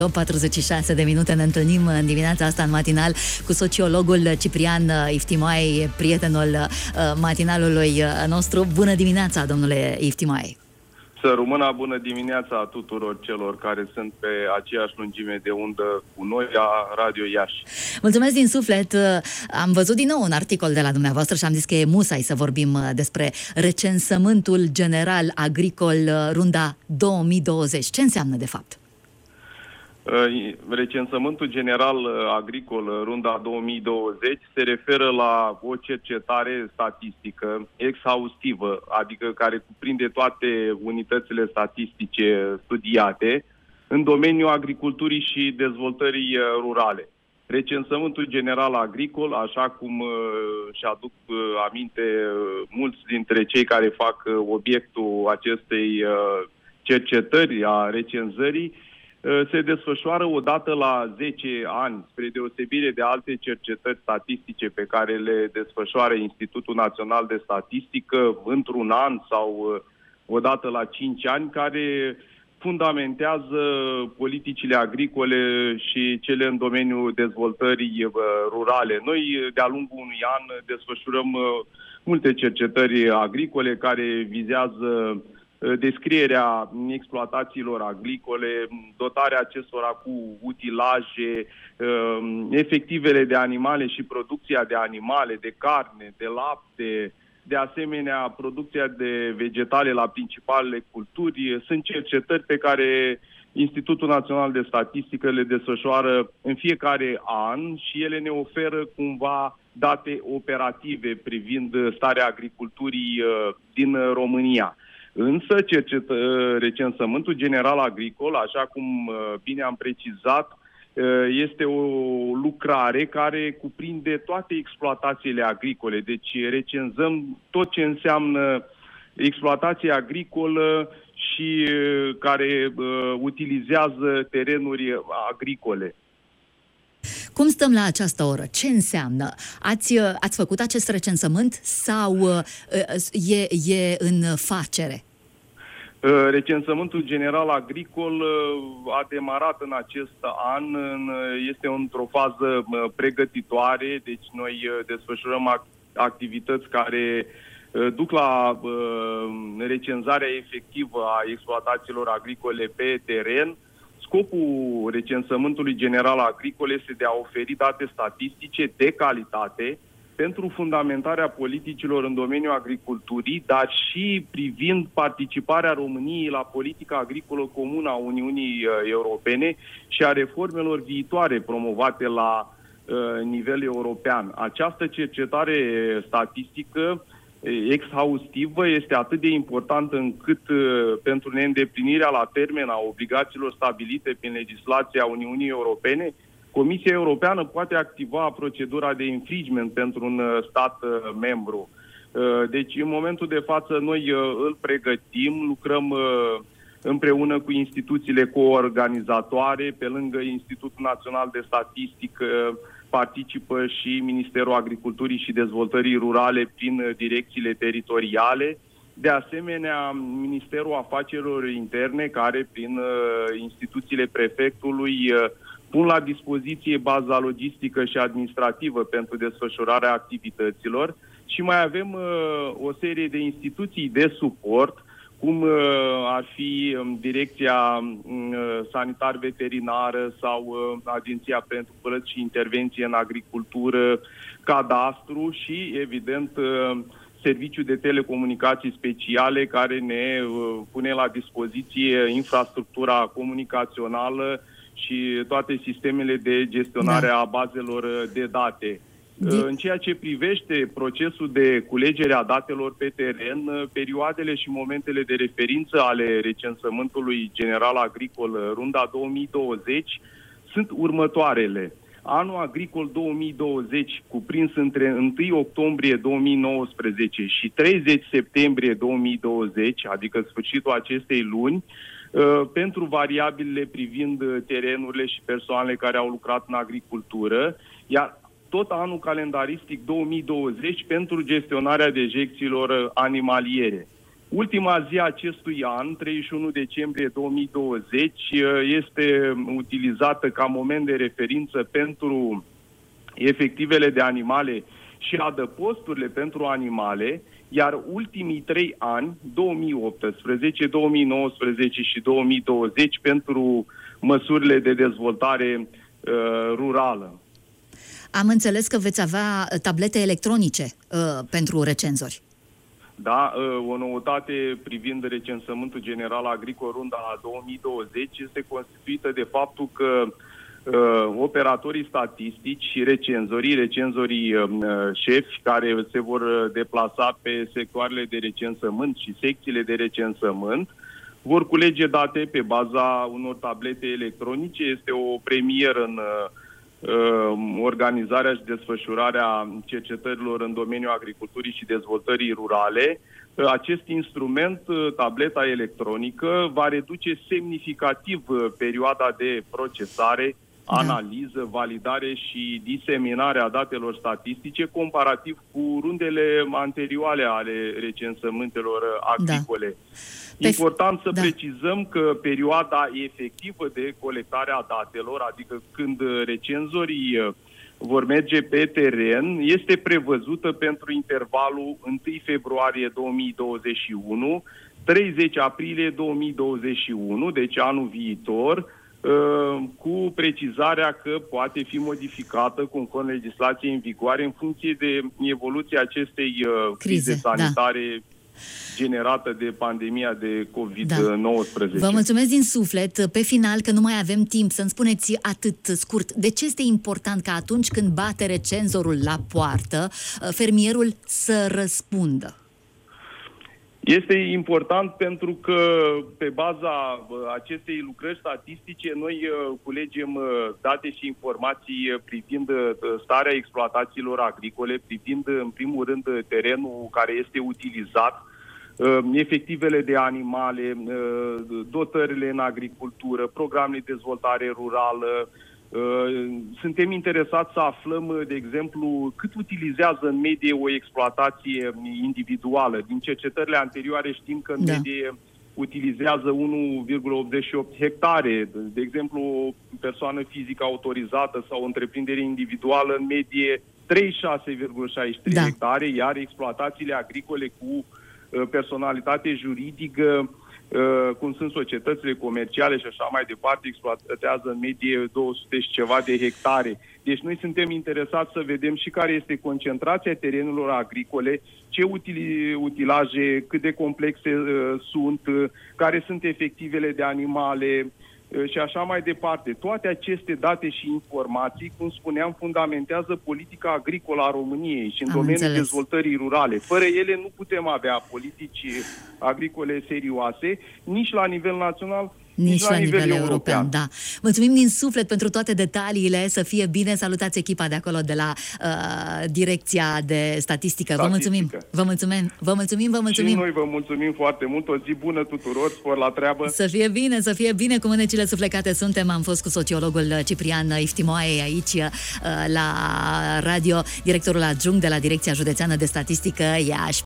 46 de minute ne întâlnim în dimineața asta în matinal cu sociologul Ciprian Iftimoae, prietenul matinalului nostru. Bună dimineața, domnule Iftimoae! Să rămână bună dimineața tuturor celor care sunt pe aceeași lungime de undă cu noi la Radio Iași. Mulțumesc din suflet! Am văzut din nou un articol de la dumneavoastră și am zis că e musai să vorbim despre recensământul general agricol runda 2020. Ce înseamnă de fapt? Recensământul general agricol runda 2020 se referă la o cercetare statistică exhaustivă, adică care cuprinde toate unitățile statistice studiate în domeniul agriculturii și dezvoltării rurale. Recensământul general agricol, așa cum și-aduc aminte mulți dintre cei care fac obiectul acestei cercetări a recenzării, se desfășoară odată la 10 ani, spre deosebire de alte cercetări statistice pe care le desfășoară Institutul Național de Statistică într-un an sau odată la 5 ani, care fundamentează politicile agricole și cele în domeniul dezvoltării rurale. Noi, de-a lungul unui an, desfășurăm multe cercetări agricole care vizează descrierea exploatațiilor agricole, dotarea acestora cu utilaje, efectivele de animale și producția de animale, de carne, de lapte, de asemenea producția de vegetale la principalele culturi. Sunt cercetări pe care Institutul Național de Statistică le desfășoară în fiecare an și ele ne oferă cumva date operative privind starea agriculturii din România. Însă, recensământul general agricol, așa cum bine am precizat, este o lucrare care cuprinde toate exploatațiile agricole. Deci recenzăm tot ce înseamnă exploatație agricolă și care utilizează terenuri agricole. Cum stăm la această oră? Ce înseamnă? Ați făcut acest recensământ sau e în facere? Recensământul general agricol a demarat în acest an, este într-o fază pregătitoare, deci noi desfășurăm activități care duc la recenzarea efectivă a exploatațiilor agricole pe teren. Scopul recensământului general agricol este de a oferi date statistice de calitate pentru fundamentarea politicilor în domeniul agriculturii, dar și privind participarea României la politica agricolă comună a Uniunii Europene și a reformelor viitoare promovate la nivel european. Această cercetare statistică exhaustivă este atât de importantă încât pentru neîndeplinirea la termen a obligațiilor stabilite prin legislația Uniunii Europene, Comisia Europeană poate activa procedura de infringement pentru un stat membru. Deci, în momentul de față, noi îl pregătim, lucrăm împreună cu instituțiile coorganizatoare, pe lângă Institutul Național de Statistică, participă și Ministerul Agriculturii și Dezvoltării Rurale prin direcțiile teritoriale. De asemenea, Ministerul Afacerilor Interne, care prin instituțiile prefectului pun la dispoziție baza logistică și administrativă pentru desfășurarea activităților și mai avem o serie de instituții de suport, cum ar fi Direcția Sanitar-Veterinară sau Agenția pentru Plăți și Intervenție în Agricultură, Cadastru și, evident, Serviciul de Telecomunicații Speciale, care ne pune la dispoziție infrastructura comunicațională și toate sistemele de gestionare a bazelor de date. În ceea ce privește procesul de culegere a datelor pe teren, perioadele și momentele de referință ale recensământului general agricol runda 2020 sunt următoarele. Anul agricol 2020, cuprins între 1 octombrie 2019 și 30 septembrie 2020, adică sfârșitul acestei luni, pentru variabilele privind terenurile și persoanele care au lucrat în agricultură, iar tot anul calendaristic 2020 pentru gestionarea dejecțiilor animaliere. Ultima zi a acestui an, 31 decembrie 2020, este utilizată ca moment de referință pentru efectivele de animale și adăposturile pentru animale, iar ultimii 3 ani, 2018, 2019 și 2020, pentru măsurile de dezvoltare rurală. Am înțeles că veți avea tablete electronice pentru recenzori. Da, o noutate privind recensământul general agricol runda 2020 este constituită de faptul că operatorii statistici și recenzorii șefi care se vor deplasa pe sectoarele de recensământ și secțiile de recensământ vor culege date pe baza unor tablete electronice. Este o premieră în organizarea și desfășurarea cercetărilor în domeniul agriculturii și dezvoltării rurale. Acest instrument, tableta electronică, va reduce semnificativ perioada de procesare, analiză, validare și diseminare a datelor statistice comparativ cu rundele anterioare ale recensământelor agricole. Important să precizăm că perioada efectivă de colectare a datelor, adică când recenzorii vor merge pe teren, este prevăzută pentru intervalul 1 februarie 2021, 30 aprilie 2021, deci anul viitor, cu precizarea că poate fi modificată conform legislației în vigoare în funcție de evoluția acestei crize sanitare generată de pandemia de COVID-19. Vă mulțumesc din suflet. Pe final, că nu mai avem timp, să-mi spuneți atât scurt, de ce este important ca atunci când bate recenzorul la poartă, fermierul să răspundă? Este important pentru că pe baza acestei lucrări statistice noi culegem date și informații privind starea exploatațiilor agricole, privind în primul rând terenul care este utilizat, efectivele de animale, dotările în agricultură, programele de dezvoltare rurală. Suntem interesați să aflăm, de exemplu, cât utilizează în medie o exploatație individuală. Din cercetările anterioare știm că în medie utilizează 1,88 hectare. De exemplu, o persoană fizică autorizată sau o întreprindere individuală în medie 36,63 hectare, iar exploatațiile agricole cu personalitate juridică, cum sunt societățile comerciale și așa mai departe, exploatează în medie 200 și ceva de hectare. Deci noi suntem interesați să vedem și care este concentrația terenurilor agricole, ce utilaje, cât de complexe sunt, care sunt efectivele de animale și așa mai departe. Toate aceste date și informații, cum spuneam, fundamentează politica agricolă a României și în domeniul dezvoltării rurale. Fără ele nu putem avea politici agricole serioase, nici la nivel național, nici la nivel european. Da. Mulțumim din suflet pentru toate detaliile, să fie bine. Salutați echipa de acolo de la Direcția de Statistică. Vă mulțumim. Vă mulțumim. Și noi vă mulțumim foarte mult. O zi bună tuturor, spor la treabă. Să fie bine, cu mânecile suflecate suntem. Am fost cu sociologul Ciprian Iftimoae aici la radio, directorul adjunct de la Direcția Județeană de Statistică Iași.